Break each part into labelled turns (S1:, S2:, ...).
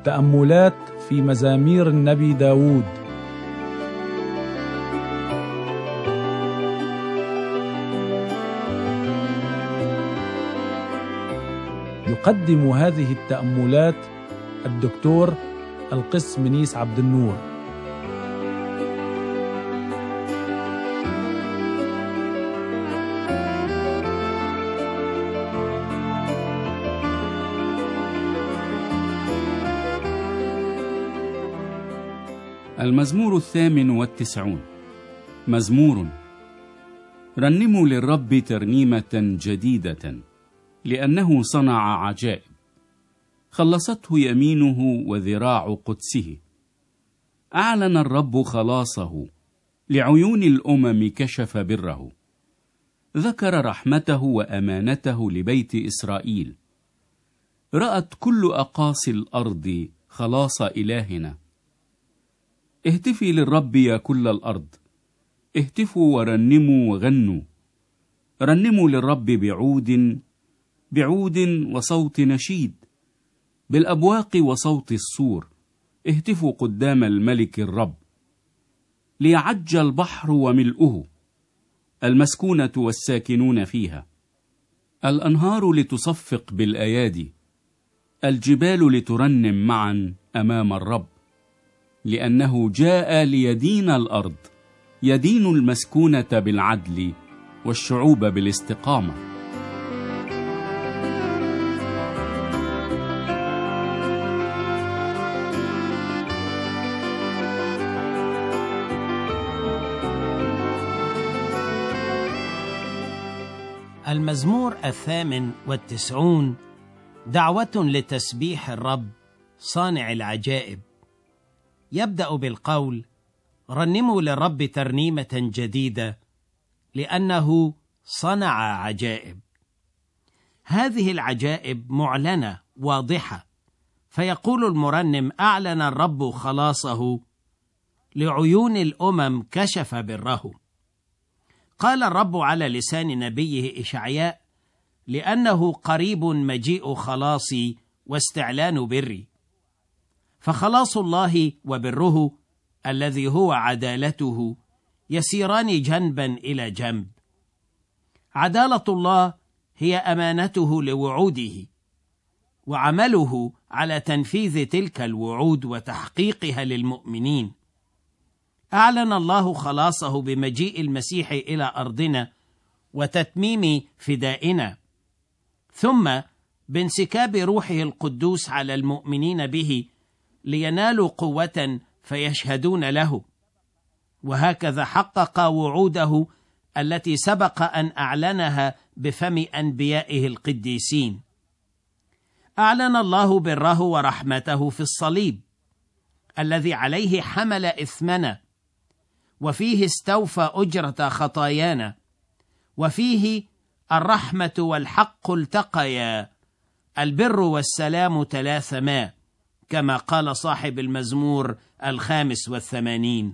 S1: تأملات في مزامير النبي داود. يقدم هذه التأملات الدكتور القس منيس عبد النور.
S2: المزمور 98. مزمور. رنموا للرب ترنيمة جديدة، لأنه صنع عجائب، خلصته يمينه وذراع قدسه. أعلن الرب خلاصه، لعيون الأمم كشف بره. ذكر رحمته وأمانته لبيت إسرائيل. رأت كل أقاصي الأرض خلاص إلهنا. اهتفي للرب يا كل الأرض، اهتفوا ورنموا وغنوا. رنموا للرب بعود وصوت نشيد، بالأبواق وصوت الصور. اهتفوا قدام الملك الرب. ليعج البحر وملؤه، المسكونة والساكنون فيها. الأنهار لتصفق بالأيادي، الجبال لترنم معا أمام الرب. لأنه جاء ليدين الأرض، يدين المسكونة بالعدل والشعوب بالاستقامة.
S3: المزمور 98 دعوة لتسبيح الرب صانع العجائب. يبدأ بالقول: رنموا للرب ترنيمة جديدة، لأنه صنع عجائب. هذه العجائب معلنة واضحة، فيقول المرنم: أعلن الرب خلاصه، لعيون الأمم كشف بره. قال الرب على لسان نبيه إشعياء: لأنه قريب مجيء خلاصي واستعلان بري. فخلاص الله وبره الذي هو عدالته يسيران جنبا إلى جنب. عدالة الله هي أمانته لوعوده، وعمله على تنفيذ تلك الوعود وتحقيقها للمؤمنين. أعلن الله خلاصه بمجيء المسيح إلى أرضنا وتتميم فدائنا، ثم بانسكاب روحه القدوس على المؤمنين به لينالوا قوة فيشهدون له. وهكذا حقق وعوده التي سبق أن أعلنها بفم أنبيائه القديسين. أعلن الله بره ورحمته في الصليب الذي عليه حمل إثمنا، وفيه استوفى أجرة خطايانا، وفيه الرحمة والحق التقيا، البر والسلام تلاثما، كما قال صاحب المزمور 85.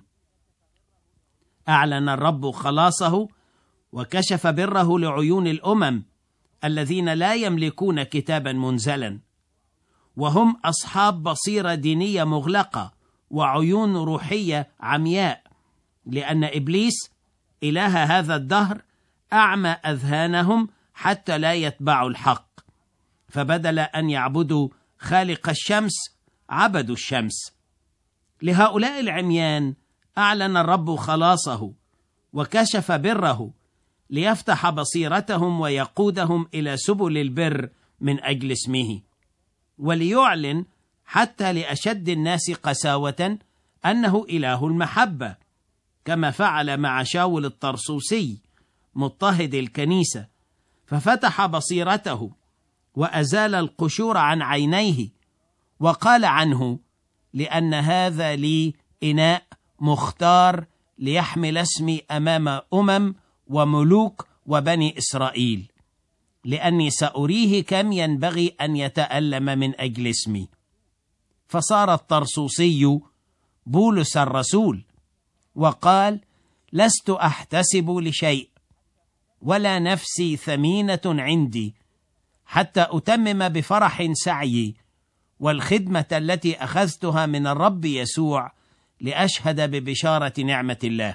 S3: أعلن الرب خلاصه وكشف بره لعيون الأمم الذين لا يملكون كتابا منزلا، وهم أصحاب بصيرة دينية مغلقة وعيون روحية عمياء، لأن إبليس إله هذا الدهر أعمى أذهانهم حتى لا يتبعوا الحق، فبدل أن يعبدوا خالق الشمس عبدوا الشمس. لهؤلاء العميان أعلن الرب خلاصه وكشف بره، ليفتح بصيرتهم ويقودهم إلى سبل البر من أجل اسمه، وليعلن حتى لأشد الناس قساوة أنه إله المحبة، كما فعل مع شاول الطرسوسي مضطهد الكنيسة، ففتح بصيرته وأزال القشور عن عينيه، وقال عنه: لأن هذا لي إناء مختار ليحمل اسمي أمام وملوك وبني إسرائيل، لأني سأريه كم ينبغي أن يتألم من أجل اسمي. فصار الطرسوسي بولس الرسول، وقال: لست أحتسب لشيء، ولا نفسي ثمينة عندي، حتى أتمم بفرح سعيي، والخدمة التي أخذتها من الرب يسوع لأشهد ببشارة نعمة الله.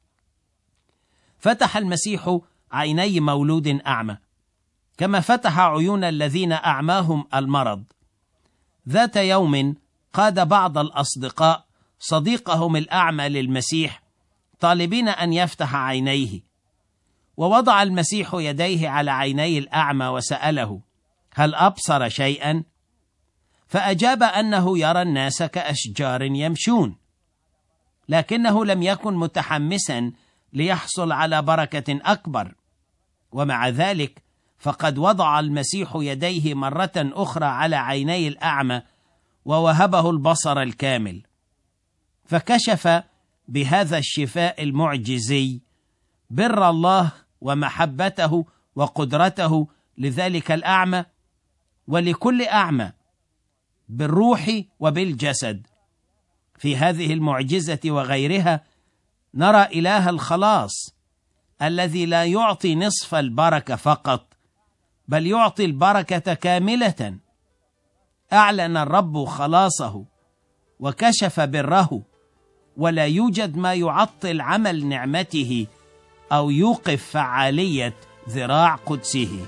S3: فتح المسيح عيني مولود أعمى، كما فتح عيون الذين أعماهم المرض. ذات يوم قاد بعض الأصدقاء صديقهم الأعمى للمسيح طالبين أن يفتح عينيه، ووضع المسيح يديه على عيني الأعمى وسأله: هل أبصر شيئا؟ فأجاب أنه يرى الناس كأشجار يمشون، لكنه لم يكن متحمسا ليحصل على بركة أكبر. ومع ذلك فقد وضع المسيح يديه مرة أخرى على عيني الأعمى ووهبه البصر الكامل، فكشف بهذا الشفاء المعجزي بر الله ومحبته وقدرته لذلك الأعمى ولكل أعمى بالروح وبالجسد. في هذه المعجزة وغيرها نرى إله الخلاص الذي لا يعطي نصف البركة فقط، بل يعطي البركة كاملة. أعلن الرب خلاصه وكشف بره، ولا يوجد ما يعطل عمل نعمته أو يوقف فعالية ذراع قدسه.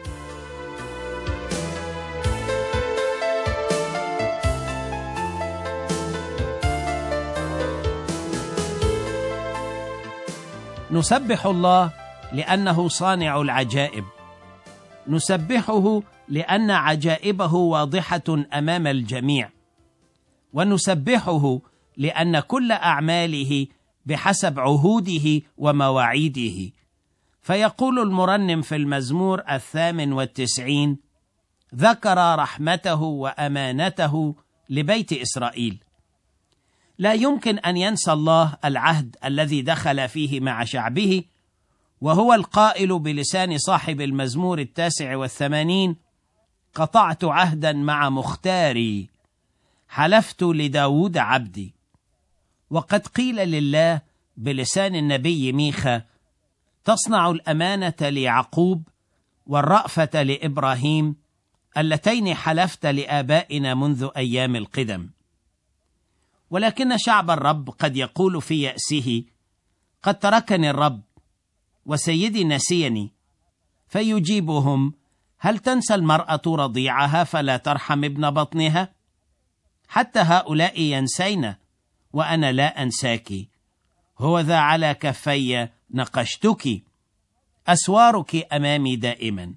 S3: نسبح الله لأنه صانع العجائب، نسبحه لأن عجائبه واضحة أمام الجميع، ونسبحه لأن كل أعماله بحسب عهوده ومواعيده. فيقول المرنم في المزمور 98: ذكر رحمته وأمانته لبيت إسرائيل. لا يمكن أن ينسى الله العهد الذي دخل فيه مع شعبه، وهو القائل بلسان صاحب المزمور 89: قطعت عهدا مع مختاري، حلفت لداود عبدي. وقد قيل لله بلسان النبي ميخا: تصنع الأمانة ليعقوب والرأفة لإبراهيم، اللتين حلفت لآبائنا منذ أيام القدم. ولكن شعب الرب قد يقول في يأسه: قد تركني الرب وسيدي نسيني. فيجيبهم: هل تنسى المرأة رضيعها فلا ترحم ابن بطنها؟ حتى هؤلاء ينسين وأنا لا أنساك. هو ذا على كفي نقشتك، أسوارك أمامي دائما.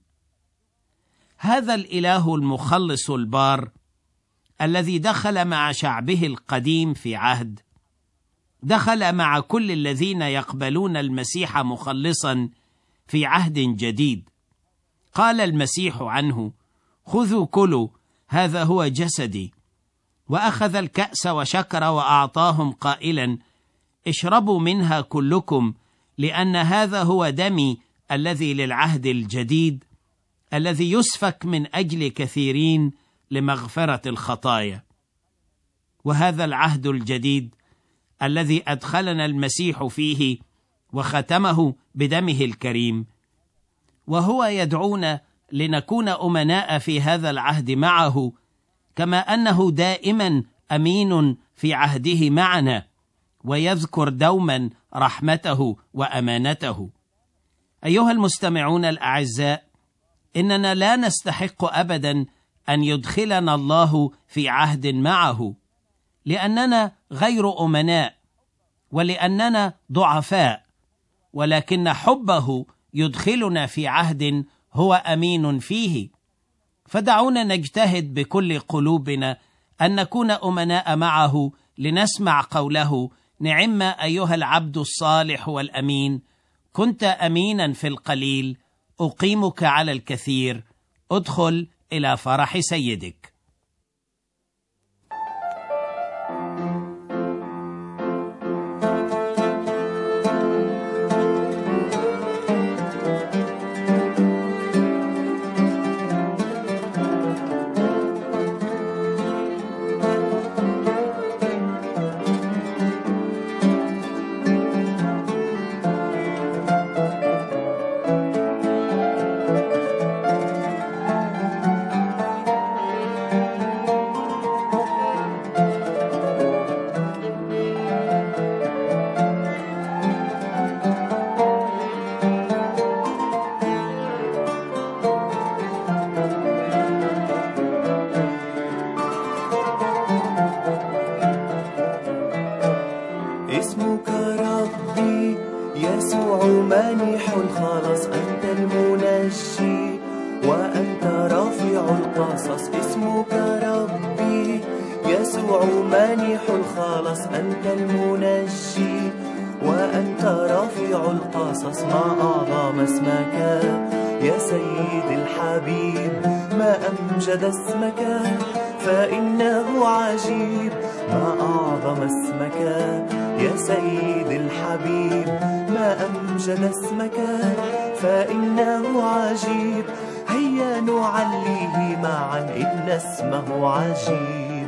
S3: هذا الإله المخلص البار الذي دخل مع شعبه القديم في عهد، دخل مع كل الذين يقبلون المسيح مخلصا في عهد جديد. قال المسيح عنه: خذوا كلوا، هذا هو جسدي. وأخذ الكأس وشكر وأعطاهم قائلا: اشربوا منها كلكم، لأن هذا هو دمي الذي للعهد الجديد، الذي يسفك من أجل كثيرين لمغفرة الخطايا. وهذا العهد الجديد الذي أدخلنا المسيح فيه وختمه بدمه الكريم، وهو يدعونا لنكون أمناء في هذا العهد معه، كما أنه دائما أمين في عهده معنا، ويذكر دوما رحمته وأمانته. أيها المستمعون الأعزاء، إننا لا نستحق أبدا أن يدخلنا الله في عهد معه، لأننا غير أمناء ولأننا ضعفاء، ولكن حبه يدخلنا في عهد هو أمين فيه. فدعونا نجتهد بكل قلوبنا أن نكون أمناء معه، لنسمع قوله: نعم أيها العبد الصالح والأمين، كنت أمينا في القليل، أقيمك على الكثير، ادخل إلى فرح سيدك.
S4: يسوع مانح الخلاص، أنت المنجي وأنت رافع القصص، اسمك ربي. يسوع مانح الخلاص، أنت المنجي وأنت رافع القصص. ما أعظم اسمك يا سيد الحبيب، ما أمجد اسمك فإنه عجيب. ما أعظم اسمك يا سيد الحبيب، ما أمجد اسمك فإنه عجيب. هيا نعليه معا إن اسمه عجيب.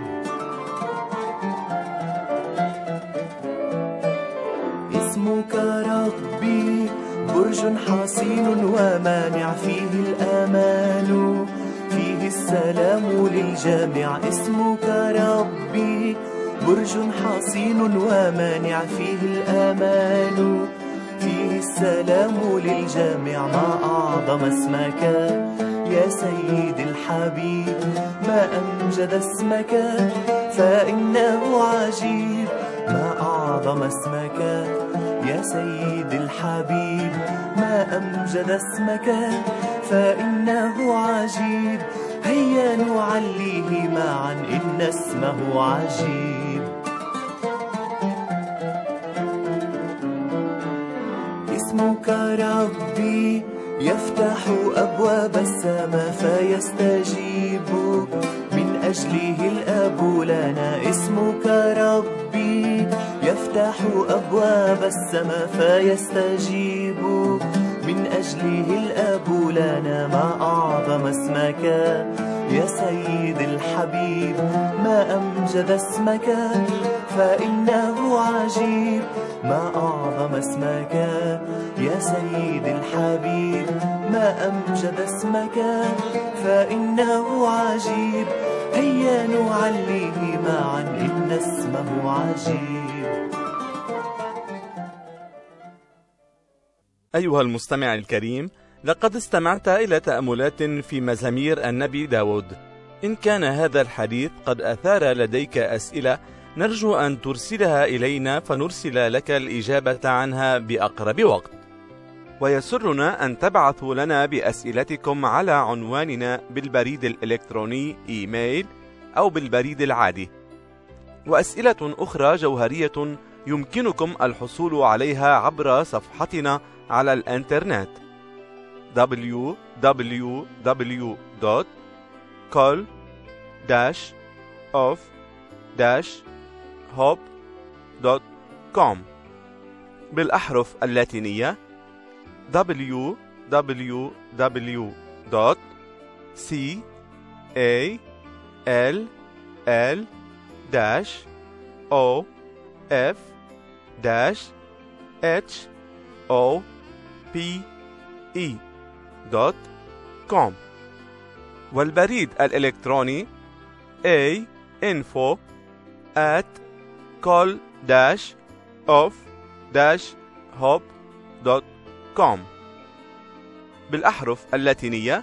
S4: اسمك ربي برج حصين ومانع، فيه الأمان فيه السلام للجميع. اسمك ربي برج حصين ومانع، فيه الأمان فيه السلام للجميع. ما أعظم اسمك يا سيد الحبيب، ما أمجد اسمك فإنه عجيب. ما أعظم اسمك يا سيد الحبيب، ما أمجد اسمك فإنه عجيب. هيا نعليه معا إن اسمه عجيب. اسمك ربي يفتح أبواب السماء فيستجيب، من أجله الأب لنا. اسمك ربي يفتح أبواب السماء فيستجيب، من أجله الأب لنا. ما أعظم اسمك يا سيد الحبيب، ما أمجد اسمك فإنه عجيب. ما أعظم اسمك يا سيد الحبيب، ما أمجد اسمك فإنه عجيب. هيا نعليه معا إن اسمه عجيب.
S5: أيها المستمع الكريم، لقد استمعت إلى تأملات في مزامير النبي داود. إن كان هذا الحديث قد أثار لديك أسئلة، نرجو أن ترسلها إلينا فنرسل لك الإجابة عنها بأقرب وقت. ويسرنا أن تبعثوا لنا بأسئلتكم على عنواننا بالبريد الإلكتروني إيميل أو بالبريد العادي. وأسئلة أخرى جوهرية يمكنكم الحصول عليها عبر صفحتنا على الإنترنت www.call-of-hope.com بالأحرف اللاتينية call-of-hope.com والبريد الإلكتروني info@call-of-hope.com بالأحرف اللاتينية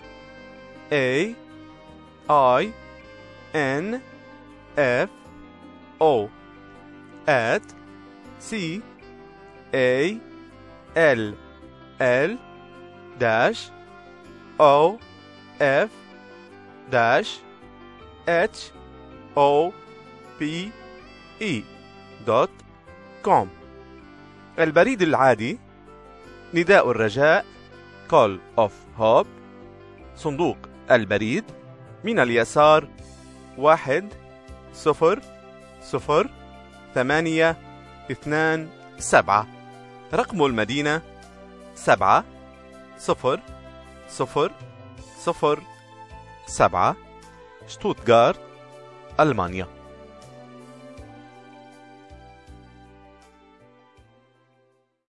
S5: CALL-OFF-CALL-OFF-HOPE.com البريد العادي نداء الرجاء Call of Hope، صندوق البريد من اليسار 1002827، رقم المدينة 70007، شتوتغارت، ألمانيا.